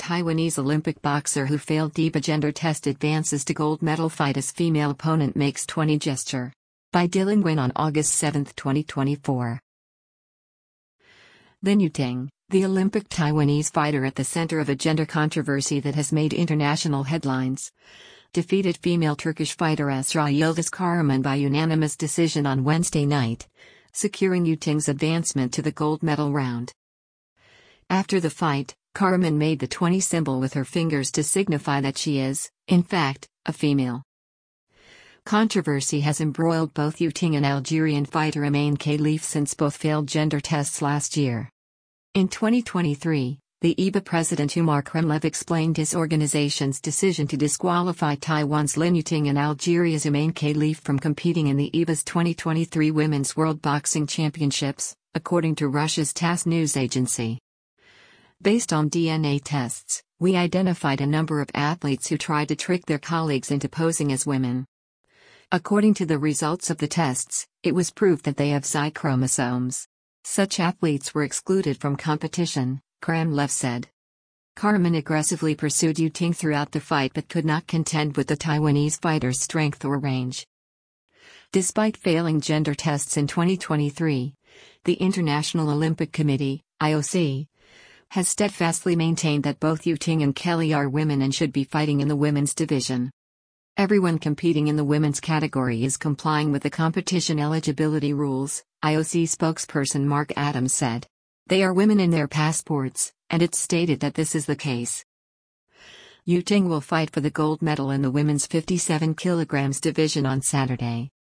Taiwanese Olympic boxer who failed DIBA gender test advances to gold medal fight as female opponent makes 20 gesture. By Dylan Nguyen on August 7, 2024. Lin Yuting, the Olympic Taiwanese fighter at the center of a gender controversy that has made international headlines, defeated female Turkish fighter Esra Yıldız Karaman by unanimous decision on Wednesday night, securing Yuting's advancement to the gold medal round. After the fight, Karaman made the 20 symbol with her fingers to signify that she is, in fact, a female. Controversy has embroiled both Yuting and Algerian fighter Imane Khelif since both failed gender tests last year. In 2023, the IBA president Umar Kremlev explained his organization's decision to disqualify Taiwan's Lin Yuting and Algeria's Imane Khelif from competing in the IBA's 2023 Women's World Boxing Championships, according to Russia's TASS news agency. Based on DNA tests, we identified a number of athletes who tried to trick their colleagues into posing as women. According to the results of the tests, it was proved that they have XY chromosomes. Such athletes were excluded from competition, Kremlev said. Karaman aggressively pursued Yuting throughout the fight but could not contend with the Taiwanese fighter's strength or range. Despite failing gender tests in 2023, the International Olympic Committee, IOC, has steadfastly maintained that both Yuting and Kelly are women and should be fighting in the women's division. Everyone competing in the women's category is complying with the competition eligibility rules, IOC spokesperson Mark Adams said. They are women in their passports, and it's stated that this is the case. Yuting will fight for the gold medal in the women's 57 kg division on Saturday.